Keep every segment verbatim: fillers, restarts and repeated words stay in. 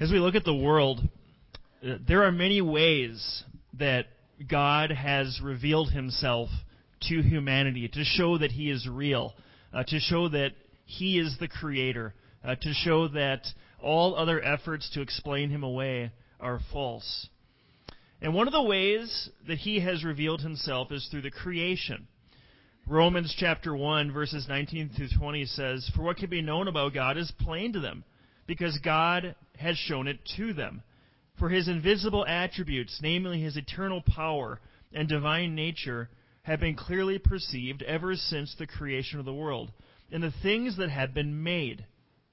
As we look at the world, uh, there are many ways that God has revealed himself to humanity to show that he is real, uh, to show that he is the creator, uh, to show that all other efforts to explain him away are false. And one of the ways that he has revealed himself is through the creation. Romans chapter one, verses nineteen through twenty says, "For what can be known about God is plain to them, because God has shown it to them. For his invisible attributes, namely his eternal power and divine nature, have been clearly perceived ever since the creation of the world, and the things that have been made."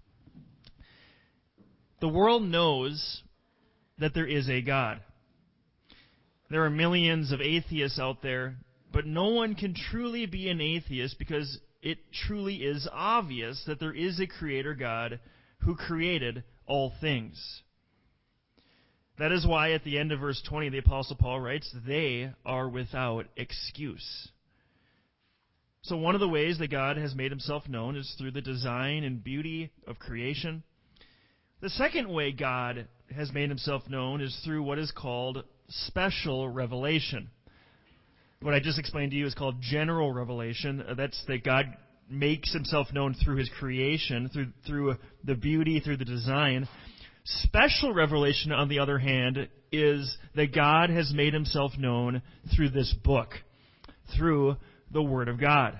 The world knows that there is a God. There are millions of atheists out there, but no one can truly be an atheist because it truly is obvious that there is a creator God who created all things. That is why at the end of verse twenty, the Apostle Paul writes, "They are without excuse." So one of the ways that God has made himself known is through the design and beauty of creation. The second way God has made himself known is through what is called special revelation. What I just explained to you is called general revelation. That's that God makes himself known through his creation, through through the beauty, through the design. Special revelation, on the other hand, is that God has made himself known through this book, through the Word of God.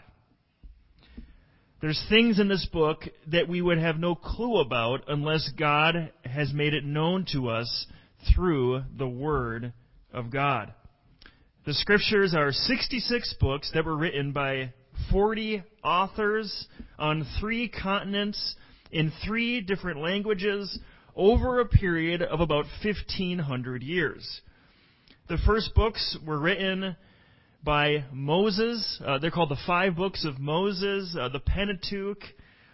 There's things in this book that we would have no clue about unless God has made it known to us through the Word of God. The Scriptures are sixty-six books that were written by forty authors on three continents in three different languages over a period of about fifteen hundred years. The first books were written by Moses. Uh, they're called the five books of Moses, uh, the Pentateuch,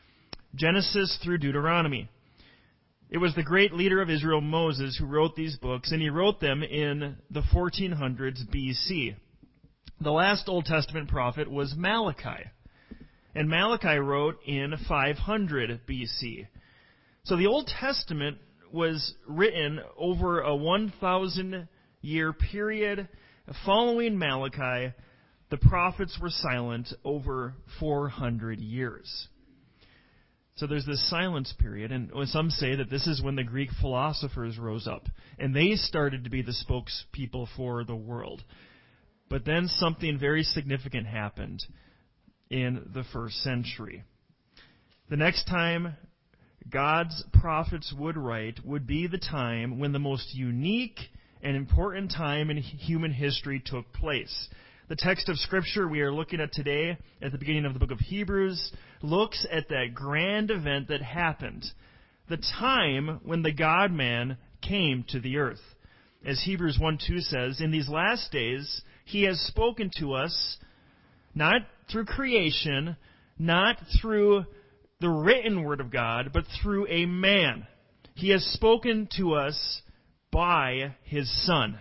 Genesis through Deuteronomy. It was the great leader of Israel, Moses, who wrote these books, and he wrote them in the fourteen hundreds B C. The last Old Testament prophet was Malachi, and Malachi wrote in five hundred B C. So the Old Testament was written over a one thousand year period. Following Malachi, the prophets were silent over four hundred years. So there's this silence period, and some say that this is when the Greek philosophers rose up, and they started to be the spokespeople for the world. But then something very significant happened in the first century. The next time God's prophets would write would be the time when the most unique and important time in human history took place. The text of Scripture we are looking at today, at the beginning of the book of Hebrews, looks at that grand event that happened, the time when the God-man came to the earth. As Hebrews one two says, "In these last days he has spoken to us, not through creation, not through the written word of God, but through a man. He has spoken to us by his Son."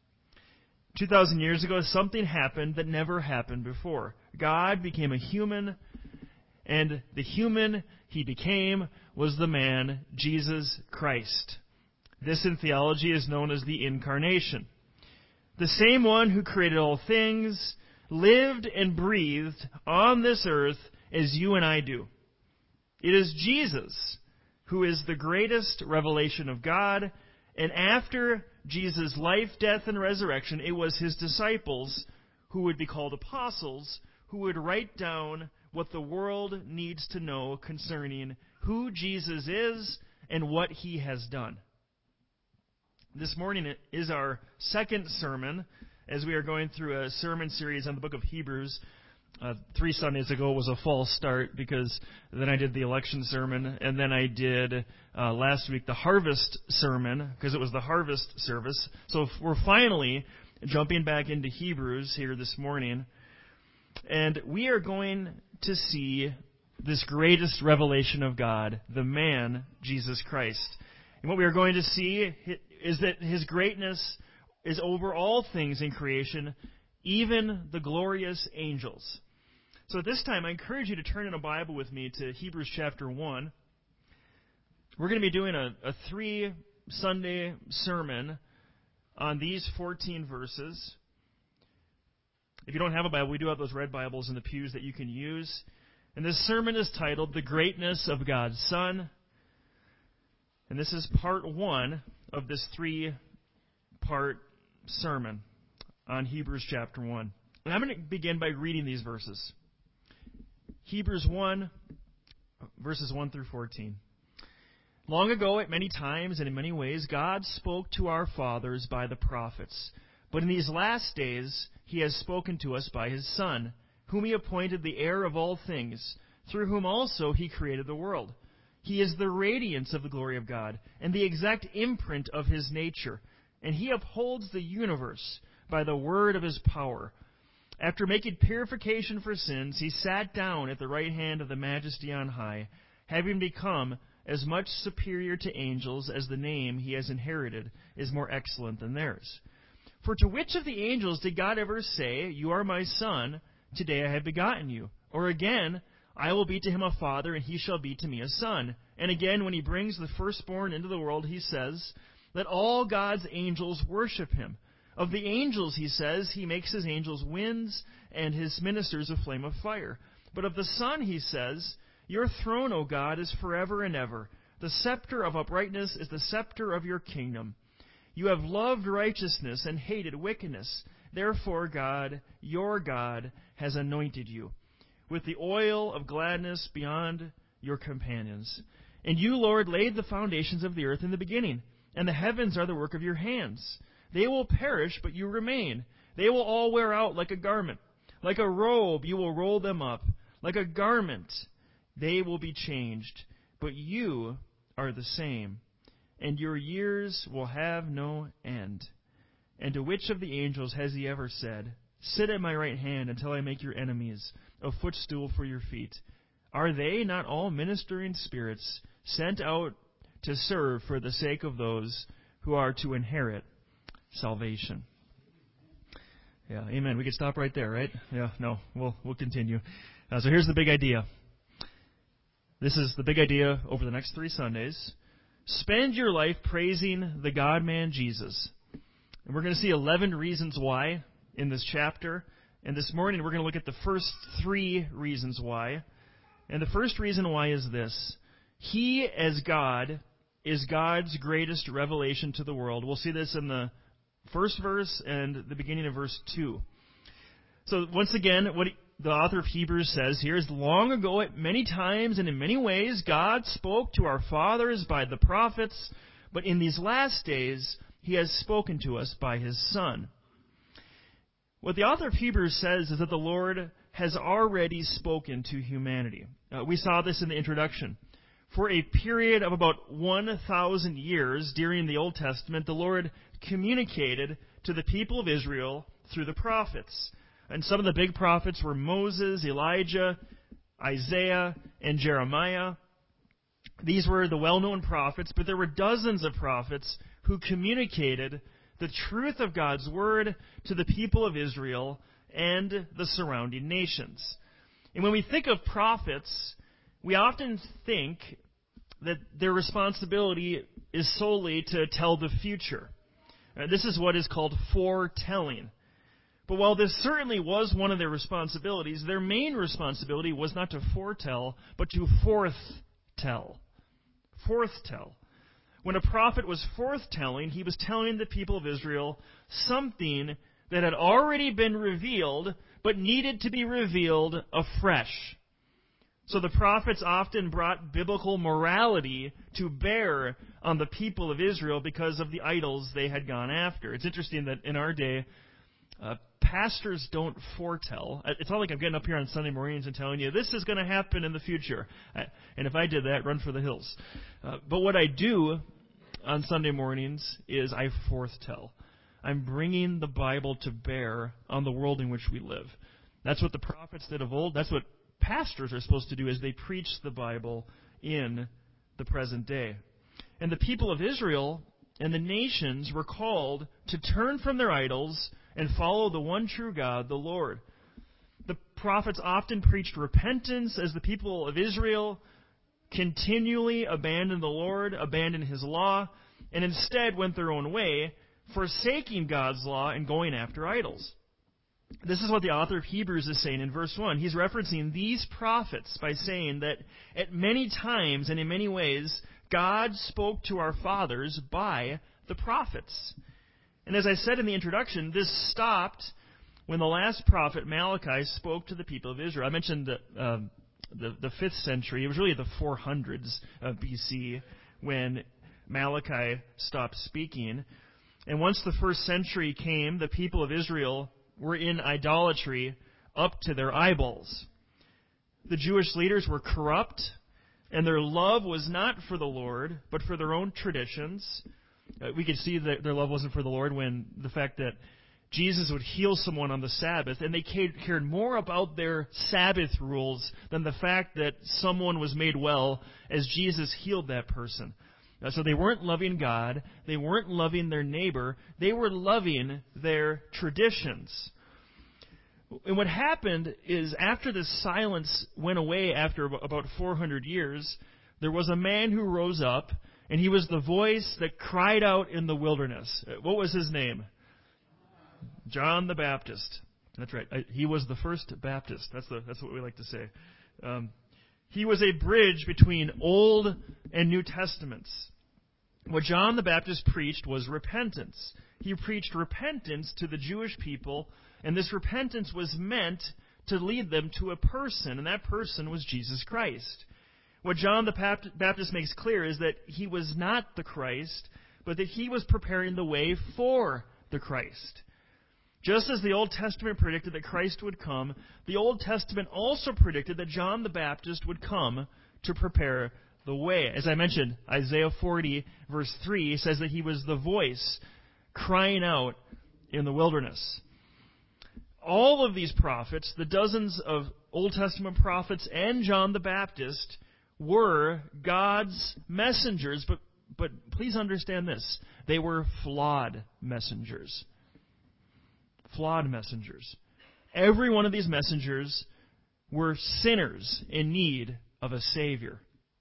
two thousand years ago, something happened that never happened before. God became a human, and the human he became was the man, Jesus Christ. This in theology is known as the Incarnation. The same one who created all things lived and breathed on this earth as you and I do. It is Jesus who is the greatest revelation of God, and after Jesus' life, death, and resurrection, it was his disciples, who would be called apostles, who would write down what the world needs to know concerning who Jesus is and what he has done. This morning is our second sermon as we are going through a sermon series on the book of Hebrews. Uh, three Sundays ago was a false start because then I did the election sermon, and then I did uh, last week the harvest sermon because it was the harvest service. So we're finally jumping back into Hebrews here this morning, and we are going to see this greatest revelation of God, the man, Jesus Christ. And what we are going to see is that his greatness is over all things in creation, even the glorious angels. So at this time, I encourage you to turn in a Bible with me to Hebrews chapter one. We're going to be doing a, a three Sunday sermon on these fourteen verses. If you don't have a Bible, we do have those red Bibles in the pews that you can use. And this sermon is titled, The Greatness of God's Son. And this is part one of this three-part sermon on Hebrews chapter one. And I'm going to begin by reading these verses. Hebrews one, verses one through fourteen. Long ago, at many times and in many ways, God spoke to our fathers by the prophets. But in these last days, He has spoken to us by His Son, whom He appointed the heir of all things, through whom also He created the world. He is the radiance of the glory of God, and the exact imprint of His nature, and He upholds the universe by the word of His power. After making purification for sins, He sat down at the right hand of the Majesty on high, having become as much superior to angels as the name He has inherited is more excellent than theirs. For to which of the angels did God ever say, You are my Son, today I have begotten you? Or again, I will be to him a father, and he shall be to me a son. And again, when He brings the firstborn into the world, He says, Let all God's angels worship Him. Of the angels, He says, He makes His angels winds, and His ministers a flame of fire. But of the Son, He says, Your throne, O God, is forever and ever. The scepter of uprightness is the scepter of Your kingdom. You have loved righteousness and hated wickedness. Therefore, God, your God, has anointed you with the oil of gladness beyond your companions. And you, Lord, laid the foundations of the earth in the beginning, and the heavens are the work of Your hands. They will perish, but You remain. They will all wear out like a garment. Like a robe, You will roll them up. Like a garment, they will be changed. But You are the same, and Your years will have no end. And to which of the angels has He ever said, Sit at my right hand until I make your enemies a footstool for your feet? Are they not all ministering spirits sent out to serve for the sake of those who are to inherit salvation? Yeah, amen. We could stop right there, right? Yeah, no, we'll we'll continue. Uh, so here's the big idea. This is the big idea over the next three Sundays. Spend your life praising the God-man Jesus. And we're going to see eleven reasons why in this chapter. And this morning we're going to look at the first three reasons why. And the first reason why is this. He, as God, is God's greatest revelation to the world. We'll see this in the first verse and the beginning of verse two. So once again, what the author of Hebrews says here is, long ago, at many times and in many ways, God spoke to our fathers by the prophets, but in these last days, He has spoken to us by His Son. What the author of Hebrews says is that the Lord has already spoken to humanity. Uh, we saw this in the introduction. For a period of about one thousand years during the Old Testament, the Lord communicated to the people of Israel through the prophets. And some of the big prophets were Moses, Elijah, Isaiah, and Jeremiah. These were the well-known prophets, but there were dozens of prophets who communicated the truth of God's Word to the people of Israel and the surrounding nations. And when we think of prophets, we often think that their responsibility is solely to tell the future. Uh, this is what is called foretelling. But while this certainly was one of their responsibilities, their main responsibility was not to foretell, but to forthtell. Forthtell. When a prophet was forthtelling, he was telling the people of Israel something that had already been revealed, but needed to be revealed afresh. So the prophets often brought biblical morality to bear on the people of Israel because of the idols they had gone after. It's interesting that in our day, uh, pastors don't foretell. It's not like I'm getting up here on Sunday mornings and telling you, this is going to happen in the future. And if I did that, run for the hills. Uh, but what I do on Sunday mornings is I forthtell. I'm bringing the Bible to bear on the world in which we live. That's what the prophets did of old. That's what pastors are supposed to do, is they preach the Bible in the present day. And the people of Israel and the nations were called to turn from their idols and follow the one true God, the Lord. The prophets often preached repentance as the people of Israel continually abandoned the Lord, abandoned His law, and instead went their own way, forsaking God's law and going after idols. This is what the author of Hebrews is saying in verse one. He's referencing these prophets by saying that at many times and in many ways, God spoke to our fathers by the prophets. And as I said in the introduction, this stopped when the last prophet, Malachi, spoke to the people of Israel. I mentioned the, um, the, the fifth century. It was really the four hundreds of B C when Malachi stopped speaking. And once the first century came, the people of Israel were in idolatry up to their eyeballs. The Jewish leaders were corrupt, and their love was not for the Lord, but for their own traditions. Uh, we could see that their love wasn't for the Lord when the fact that Jesus would heal someone on the Sabbath, and they cared more about their Sabbath rules than the fact that someone was made well as Jesus healed that person. Uh, so they weren't loving God. They weren't loving their neighbor. They were loving their traditions. And what happened is after this silence went away after about four hundred years, there was a man who rose up, and he was the voice that cried out in the wilderness. Uh, what was his name? John the Baptist. That's right. I, he was the first Baptist. That's the that's what we like to say. Um, He was a bridge between Old and New Testaments. What John the Baptist preached was repentance. He preached repentance to the Jewish people, and this repentance was meant to lead them to a person, and that person was Jesus Christ. What John the Baptist makes clear is that he was not the Christ, but that he was preparing the way for the Christ. Just as the Old Testament predicted that Christ would come, the Old Testament also predicted that John the Baptist would come to prepare the way. As I mentioned, Isaiah forty, verse three, says that he was the voice crying out in the wilderness. All of these prophets, the dozens of Old Testament prophets and John the Baptist, were God's messengers, but, but please understand this. They were flawed messengers. Flawed messengers. Every one of these messengers were sinners in need of a Savior.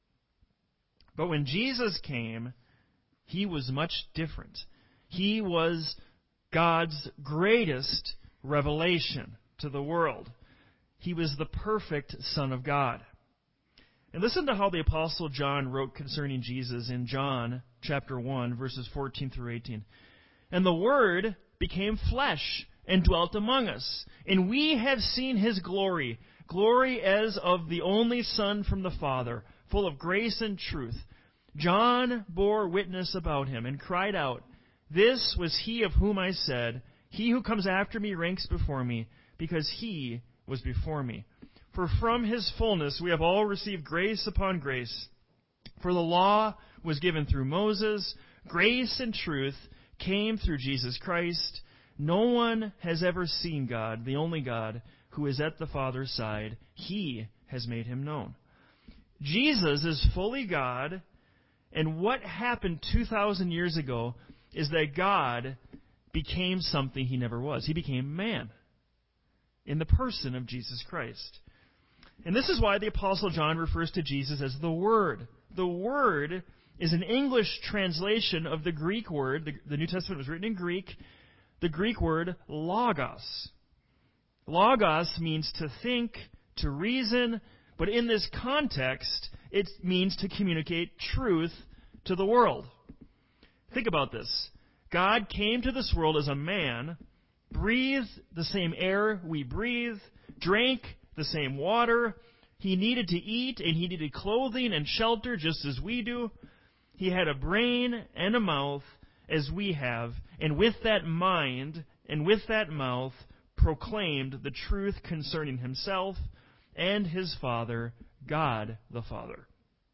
But when Jesus came, he was much different. He was God's greatest revelation to the world. He was the perfect Son of God. And listen to how the Apostle John wrote concerning Jesus in John chapter one, verses fourteen through eighteen. And the Word became flesh and dwelt among us. And we have seen his glory, glory as of the only Son from the Father, full of grace and truth. John bore witness about him and cried out, "This was he of whom I said, he who comes after me ranks before me, because he was before me. For from his fullness we have all received grace upon grace. For the law was given through Moses, grace and truth came through Jesus Christ. No one has ever seen God, the only God, who is at the Father's side. He has made him known." Jesus is fully God, and what happened two thousand years ago is that God became something he never was. He became man in the person of Jesus Christ. And this is why the Apostle John refers to Jesus as the Word. The Word is an English translation of the Greek word. The, the New Testament was written in Greek. The Greek word logos. Logos means to think, to reason, but in this context, it means to communicate truth to the world. Think about this. God came to this world as a man, breathed the same air we breathe, drank the same water. He needed to eat, and he needed clothing and shelter just as we do. He had a brain and a mouth as we have, and with that mind and with that mouth proclaimed the truth concerning himself and his Father, God the Father.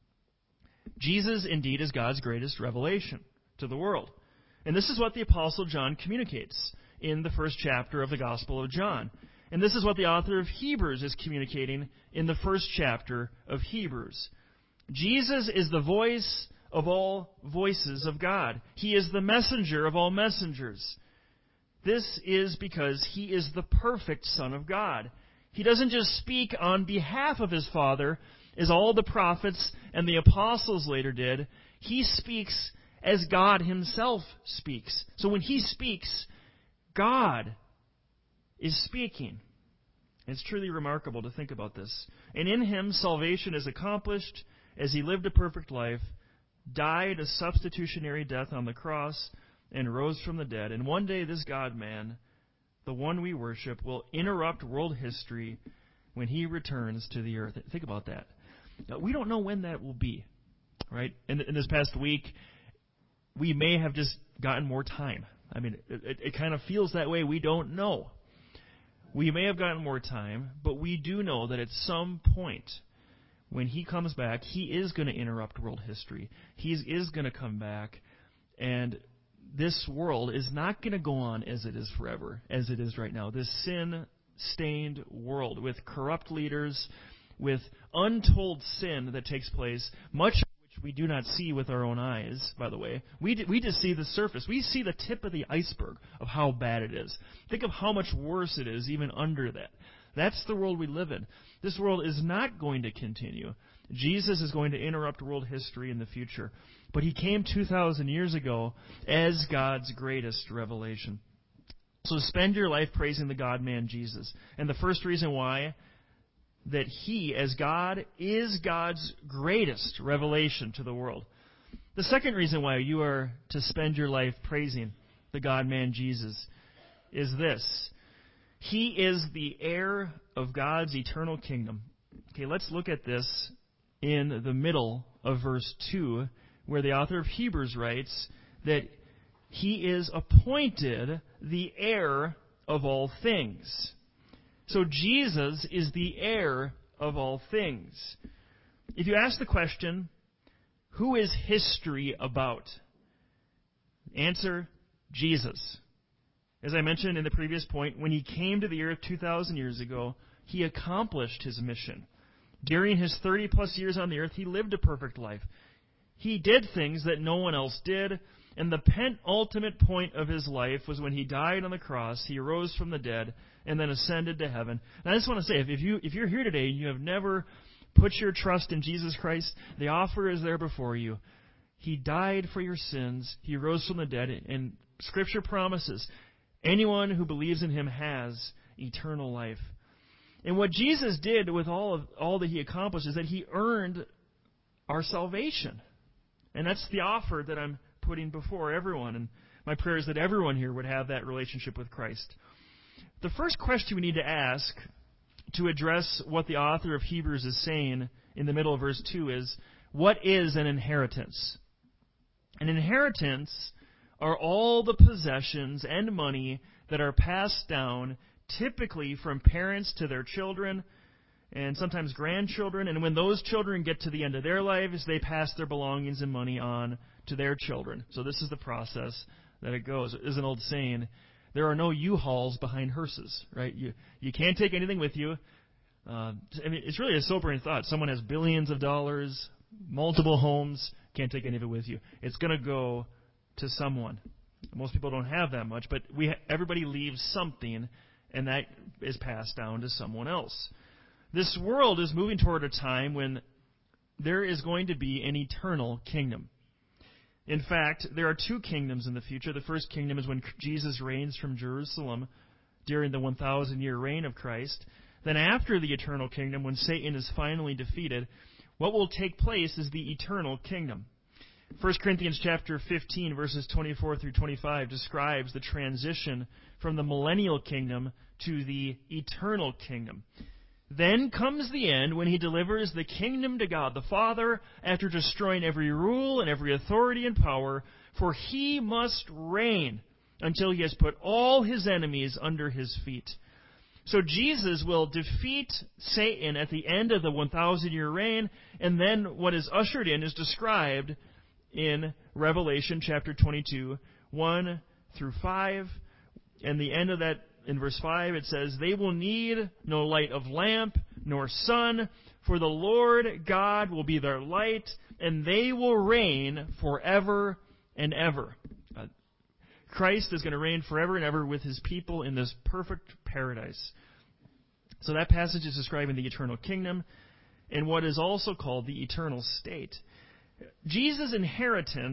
Jesus indeed is God's greatest revelation to the world. And this is what the Apostle John communicates in the first chapter of the Gospel of John. And this is what the author of Hebrews is communicating in the first chapter of Hebrews. Jesus is the voice of all voices of God. He is the messenger of all messengers. This is because he is the perfect Son of God. He doesn't just speak on behalf of his Father, as all the prophets and the apostles later did. He speaks as God himself speaks. So when he speaks, God is speaking. It's truly remarkable to think about this. And in him, salvation is accomplished as he lived a perfect life, died a substitutionary death on the cross, and rose from the dead. And one day this God-man, the one we worship, will interrupt world history when he returns to the earth. Think about that. Now, we don't know when that will be, right? In, in this past week, we may have just gotten more time. I mean, it, it, it kind of feels that way. We don't know. We may have gotten more time, but we do know that at some point, when he comes back, he is going to interrupt world history. He is going to come back, and this world is not going to go on as it is forever, as it is right now. This sin-stained world with corrupt leaders, with untold sin that takes place, much of which we do not see with our own eyes, by the way. We, d- we just see the surface. We see the tip of the iceberg of how bad it is. Think of how much worse it is even under that. That's the world we live in. This world is not going to continue. Jesus is going to interrupt world history in the future. But he came two thousand years ago as God's greatest revelation. So spend your life praising the God-man Jesus. And the first reason why, that he, as God, is God's greatest revelation to the world. The second reason why you are to spend your life praising the God-man Jesus is this. He is the heir of God's eternal kingdom. Okay, let's look at this in the middle of verse two, where the author of Hebrews writes that he is appointed the heir of all things. So Jesus is the heir of all things. If you ask the question, who is history about? Answer, Jesus. As I mentioned in the previous point, when he came to the earth two thousand years ago, he accomplished his mission. During his thirty plus years on the earth, he lived a perfect life. He did things that no one else did, and the penultimate point of his life was when he died on the cross, he rose from the dead, and then ascended to heaven. And I just want to say, if you if you're here today and you have never put your trust in Jesus Christ, the offer is there before you. He died for your sins. He rose from the dead, and Scripture promises anyone who believes in him has eternal life. And what Jesus did with all of all that he accomplished is that he earned our salvation. And that's the offer that I'm putting before everyone. And my prayer is that everyone here would have that relationship with Christ. The first question we need to ask to address what the author of Hebrews is saying in the middle of verse two is, what is an inheritance? An inheritance are all the possessions and money that are passed down typically from parents to their children and sometimes grandchildren. And when those children get to the end of their lives, they pass their belongings and money on to their children. So this is the process that it goes. There's an old saying, there are no U-Hauls behind hearses, right? You you can't take anything with you. Uh, I mean, it's really a sobering thought. Someone has billions of dollars, multiple homes, can't take any of it with you. It's going to go to someone. Most people don't have that much, but we everybody leaves something, and that is passed down to someone else. This world is moving toward a time when there is going to be an eternal kingdom. In fact, there are two kingdoms in the future. The first kingdom is when Jesus reigns from Jerusalem during the one thousand year reign of Christ. Then after the eternal kingdom, when Satan is finally defeated, what will take place is the eternal kingdom. First Corinthians chapter fifteen, verses twenty-four through twenty-five describes the transition from the millennial kingdom to the eternal kingdom. Then comes the end when he delivers the kingdom to God the Father after destroying every rule and every authority and power, for he must reign until he has put all his enemies under his feet. So Jesus will defeat Satan at the end of the one thousand year reign, and then what is ushered in is described in Revelation chapter twenty-two, one through five. And the end of that, in verse five, it says, they will need no light of lamp, nor sun, for the Lord God will be their light, and they will reign forever and ever. Uh, Christ is going to reign forever and ever with his people in this perfect paradise. So that passage is describing the eternal kingdom and what is also called the eternal state. Jesus' inheritance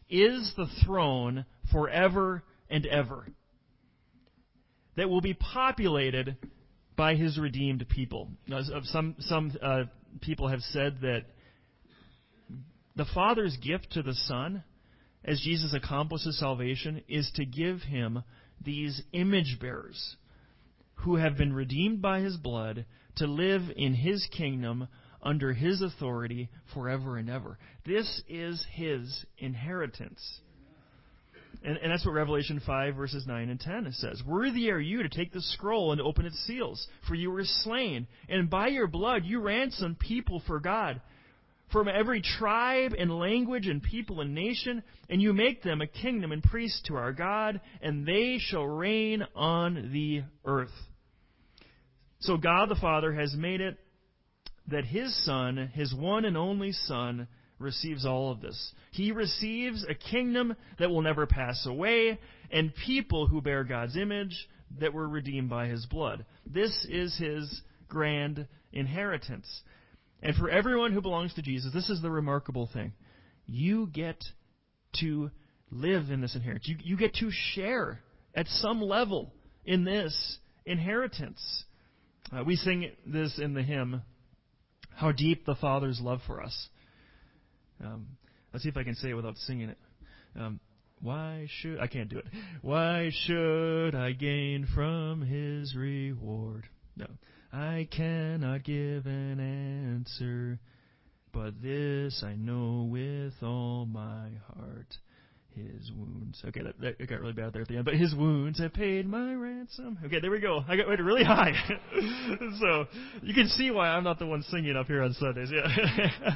is the throne forever and ever that will be populated by his redeemed people. Now, some some uh, people have said that the Father's gift to the Son, as Jesus accomplishes salvation, is to give him these image bearers who have been redeemed by his blood to live in his kingdom under his authority forever and ever. This is his inheritance. And, and that's what Revelation five, verses nine and ten says. Worthy are you to take the scroll and open its seals, for you were slain, and by your blood you ransomed people for God, from every tribe and language and people and nation, and you make them a kingdom and priests to our God, and they shall reign on the earth. So God the Father has made it that his Son, his one and only Son, receives all of this. He receives a kingdom that will never pass away, and people who bear God's image that were redeemed by his blood. This is his grand inheritance. And for everyone who belongs to Jesus, this is the remarkable thing. You get to live in this inheritance. You, you get to share at some level in this inheritance. Uh, we sing this in the hymn, How Deep the Father's Love for Us. Um, let's see if I can say it without singing it. Um, why should... I can't do it. Why should I gain from his reward? No. I cannot give an answer, but this I know with all my heart. His wounds. Okay, that, that got really bad there at the end. But his wounds have paid my ransom. Okay, there we go. I got rated really high. So you can see why I'm not the one singing up here on Sundays. Yeah.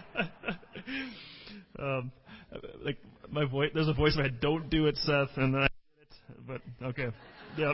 um, like my voice. There's a voice in my head. Don't do it, Seth. And then I did it. But okay. Yep.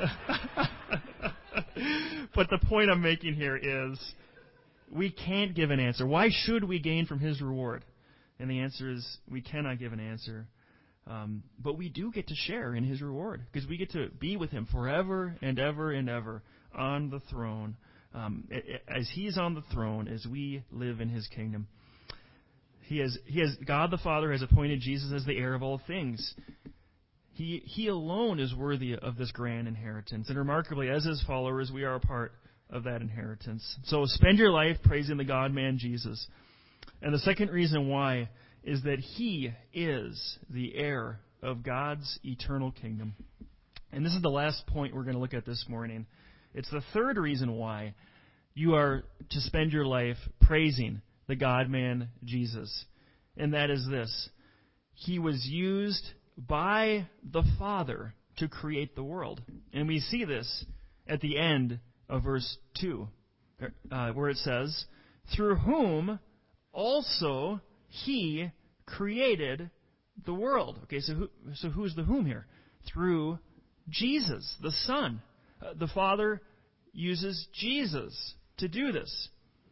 But the point I'm making here is we can't give an answer. Why should we gain from his reward? And the answer is we cannot give an answer. Um, but we do get to share in his reward because we get to be with him forever and ever and ever on the throne. Um, as he's on the throne, as we live in his kingdom. He has, he has, God the Father has appointed Jesus as the heir of all things. He, he alone is worthy of this grand inheritance. And remarkably, as his followers, we are a part of that inheritance. So spend your life praising the God-man Jesus. And the second reason why is that he is the heir of God's eternal kingdom. And this is the last point we're going to look at this morning. It's the third reason why you are to spend your life praising the God-man Jesus. And that is this. He was used by the Father to create the world. And we see this at the end of verse two, uh, where it says, through whom also he created the world. Okay, so who, so who's the whom here? Through Jesus, the Son. Uh, the Father uses Jesus to do this.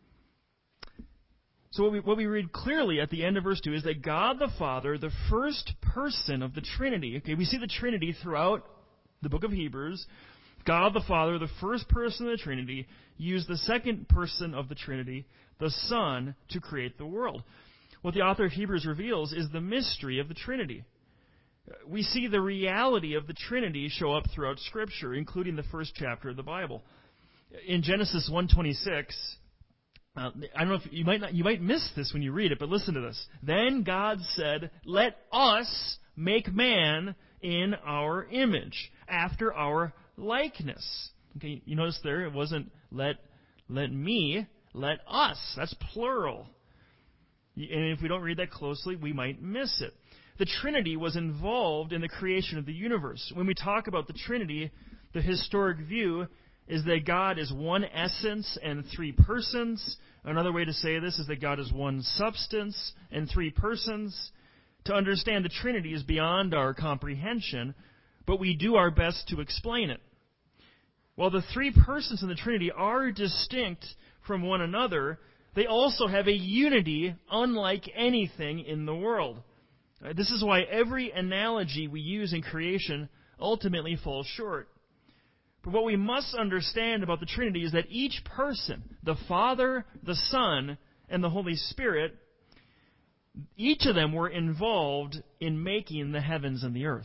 So what we, what we read clearly at the end of verse two is that God the Father, the first person of the Trinity, okay, we see the Trinity throughout the book of Hebrews. God the Father, the first person of the Trinity, used the second person of the Trinity, the Son, to create the world. What the author of Hebrews reveals is the mystery of the Trinity. We see the reality of the Trinity show up throughout Scripture, including the first chapter of the Bible. In Genesis one twenty-six, uh, I don't know if you might not, you might miss this when you read it, but listen to this. Then God said, "Let us make man in our image, after our likeness." Okay, you notice there it wasn't let let me, let us. That's plural. And if we don't read that closely, we might miss it. The Trinity was involved in the creation of the universe. When we talk about the Trinity, the historic view is that God is one essence and three persons. Another way to say this is that God is one substance and three persons. To understand the Trinity is beyond our comprehension, but we do our best to explain it. While the three persons in the Trinity are distinct from one another, they also have a unity unlike anything in the world. This is why every analogy we use in creation ultimately falls short. But what we must understand about the Trinity is that each person, the Father, the Son, and the Holy Spirit, each of them were involved in making the heavens and the earth.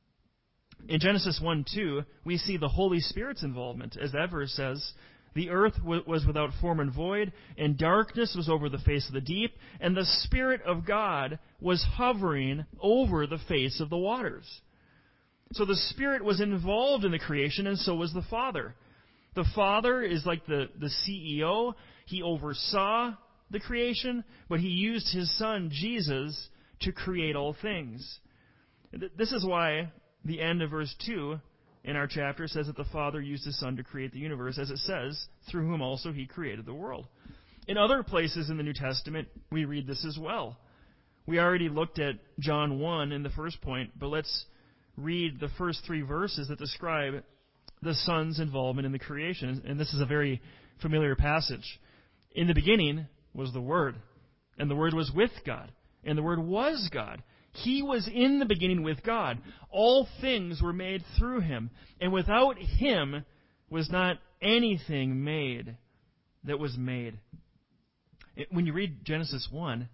In Genesis one two, we see the Holy Spirit's involvement. As that verse says, the earth w- was without form and void, and darkness was over the face of the deep, and the Spirit of God was hovering over the face of the waters. So the Spirit was involved in the creation, and so was the Father. The Father is like the, the C E O. He oversaw the creation, but he used his Son, Jesus, to create all things. This is why the end of verse two in our chapter says that the Father used his Son to create the universe, as it says, through whom also he created the world. In other places in the New Testament, we read this as well. We already looked at John one in the first point, but let's read the first three verses that describe the Son's involvement in the creation. And this is a very familiar passage. In the beginning was the Word, and the Word was with God, and the Word was God. He was in the beginning with God. All things were made through him, and without him was not anything made that was made. When you read Genesis one,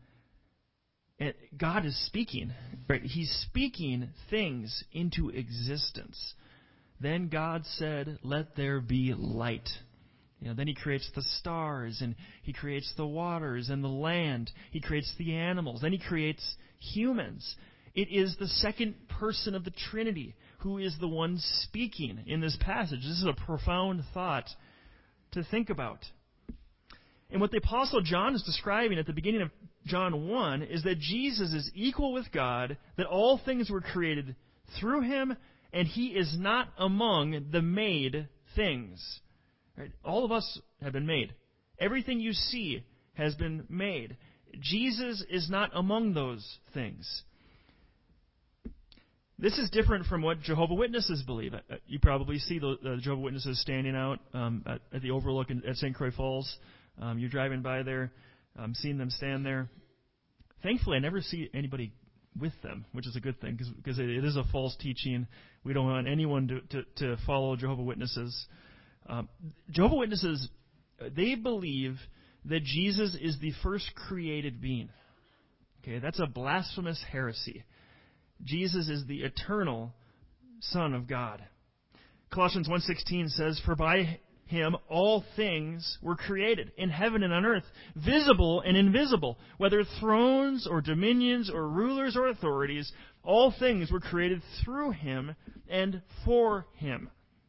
God is speaking. Right? He's speaking things into existence. Then God said, "Let there be light." You know, then he creates the stars, and he creates the waters and the land. He creates the animals. Then he creates humans. It is the second person of the Trinity who is the one speaking in this passage. This is a profound thought to think about. And what the Apostle John is describing at the beginning of John one is that Jesus is equal with God, that all things were created through him, and he is not among the made things. Right? All of us have been made. Everything you see has been made. Jesus is not among those things. This is different from what Jehovah's Witnesses believe. You probably see the, the Jehovah's Witnesses standing out um, at, at the overlook in, at Saint Croix Falls. Um, you're driving by there, um, seeing them stand there. Thankfully, I never see anybody with them, which is a good thing, because it, it is a false teaching. We don't want anyone to, to, to follow Jehovah's Witnesses. Um, Jehovah's Witnesses, they believe that Jesus is the first created being. Okay, that's a blasphemous heresy. Jesus is the eternal Son of God. Colossians one sixteen says, "For by him all things were created, in heaven and on earth, visible and invisible, whether thrones or dominions or rulers or authorities, all things were created through him and for him."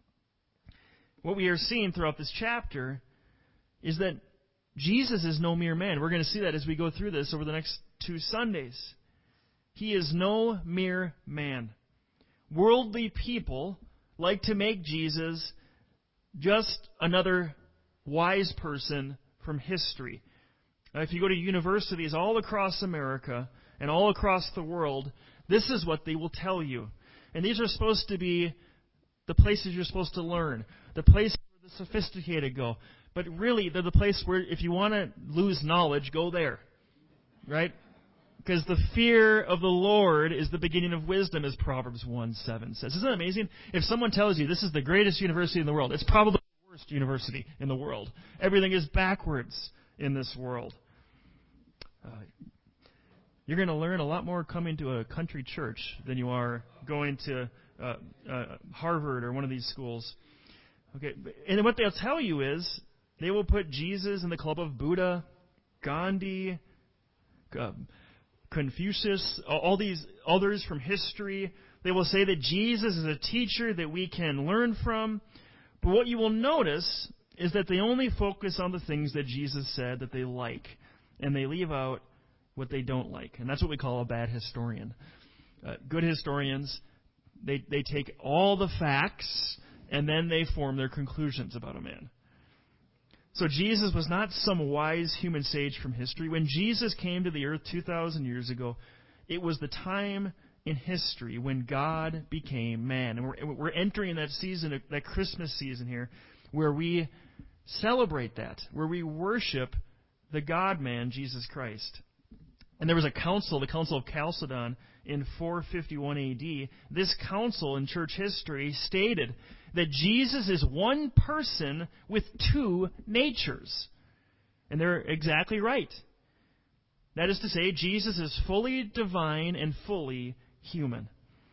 What we are seeing throughout this chapter is that Jesus is no mere man. We're going to see that as we go through this over the next two Sundays. He is no mere man. Worldly people like to make Jesus just another wise person from history. Now, if you go to universities all across America and all across the world, this is what they will tell you. And these are supposed to be the places you're supposed to learn, the place where the sophisticated go. But really, they're the place where if you want to lose knowledge, go there. Right? Because the fear of the Lord is the beginning of wisdom, as Proverbs one seven says. Isn't that amazing? If someone tells you this is the greatest university in the world, it's probably the worst university in the world. Everything is backwards in this world. Uh, you're going to learn a lot more coming to a country church than you are going to uh, uh, Harvard or one of these schools. Okay, and what they'll tell you is they will put Jesus in the club of Buddha, Gandhi, uh, Confucius, all these others from history. They will say that Jesus is a teacher that we can learn from. But what you will notice is that they only focus on the things that Jesus said that they like, and they leave out what they don't like. And that's what we call a bad historian. Uh, good historians, they, they take all the facts, and then they form their conclusions about a man. So Jesus was not some wise human sage from history. When Jesus came to the earth two thousand years ago, it was the time in history when God became man. And we're, we're entering that season, that Christmas season here, where we celebrate that, where we worship the God-man, Jesus Christ. And there was a council, the Council of Chalcedon, in four fifty-one A D. This council in church history stated that Jesus is one person with two natures. And they're exactly right. That is to say, Jesus is fully divine and fully human.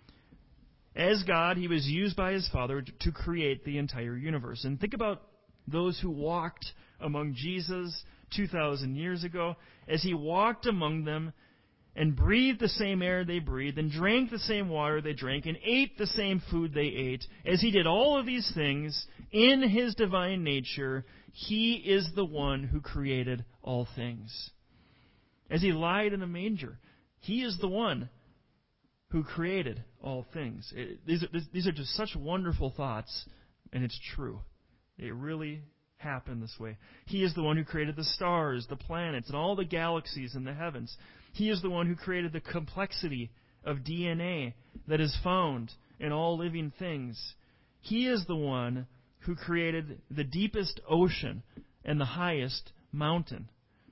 As God, he was used by his Father to create the entire universe. And think about those who walked among Jesus two thousand years ago. As he walked among them and breathed the same air they breathed, and drank the same water they drank, and ate the same food they ate, as he did all of these things in his divine nature, he is the one who created all things. As he lied in a manger, he is the one who created all things. It, these, are, these are just such wonderful thoughts, and it's true. It really happened this way. He is the one who created the stars, the planets, and all the galaxies in the heavens. He is the one who created the complexity of D N A that is found in all living things. He is the one who created the deepest ocean and the highest mountain.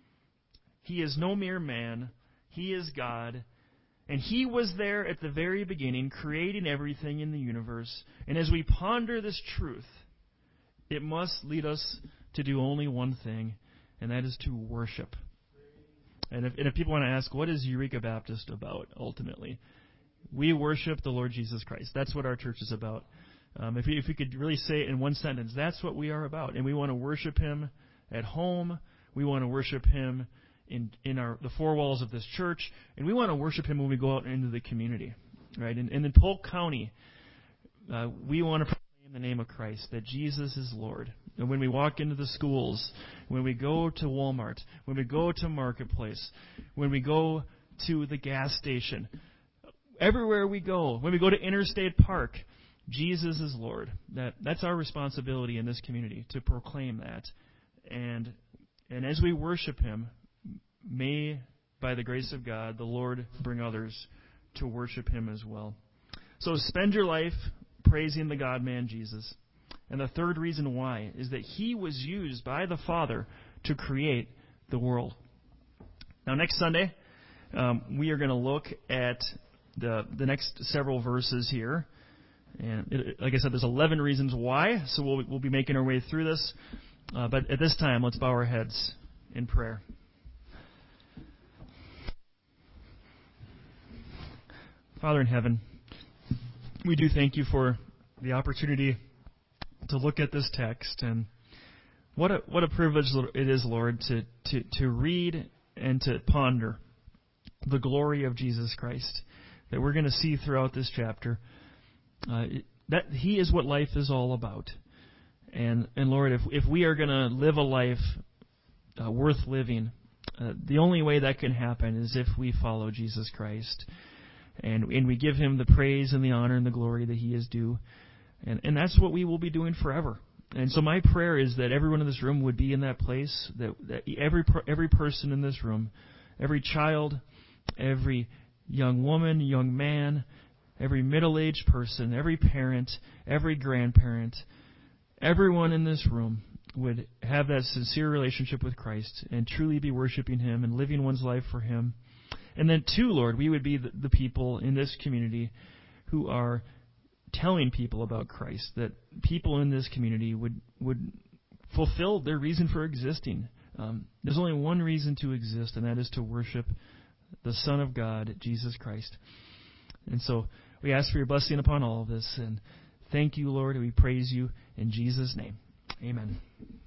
He is no mere man. He is God. And he was there at the very beginning, creating everything in the universe. And as we ponder this truth, it must lead us to do only one thing, and that is to worship. And if, and if people want to ask, what is Eureka Baptist about, ultimately? We worship the Lord Jesus Christ. That's what our church is about. Um, if, we, if we could really say it in one sentence, that's what we are about. And we want to worship him at home. We want to worship him in in our the four walls of this church, and we want to worship him when we go out into the community, right? And, and in Polk County, uh, we want to proclaim the name of Christ, that Jesus is Lord. And when we walk into the schools, when we go to Walmart, when we go to Marketplace, when we go to the gas station, everywhere we go, when we go to Interstate Park, Jesus is Lord. That that's our responsibility in this community, to proclaim that. And and as we worship him, may, by the grace of God, the Lord bring others to worship him as well. So spend your life praising the God-man Jesus. And the third reason why is that he was used by the Father to create the world. Now, next Sunday, um, we are going to look at the the next several verses here. And it, like I said, there's eleven reasons why, so we'll, we'll be making our way through this. Uh, but at this time, let's bow our heads in prayer. Father in heaven, we do thank you for the opportunity to look at this text, and what a what a privilege it is, Lord, to, to, to read and to ponder the glory of Jesus Christ that we're going to see throughout this chapter. Uh, that he is what life is all about, and and Lord, if if we are going to live a life uh, worth living, uh, the only way that can happen is if we follow Jesus Christ. And and we give him the praise and the honor and the glory that he is due. And and that's what we will be doing forever. And so my prayer is that everyone in this room would be in that place, that, that every every person in this room, every child, every young woman, young man, every middle-aged person, every parent, every grandparent, everyone in this room would have that sincere relationship with Christ and truly be worshiping him and living one's life for him. And then, too, Lord, we would be the, the people in this community who are telling people about Christ, that people in this community would would fulfill their reason for existing. Um, there's only one reason to exist, and that is to worship the Son of God, Jesus Christ. And so we ask for your blessing upon all of this, and thank you, Lord, and we praise you in Jesus' name. Amen.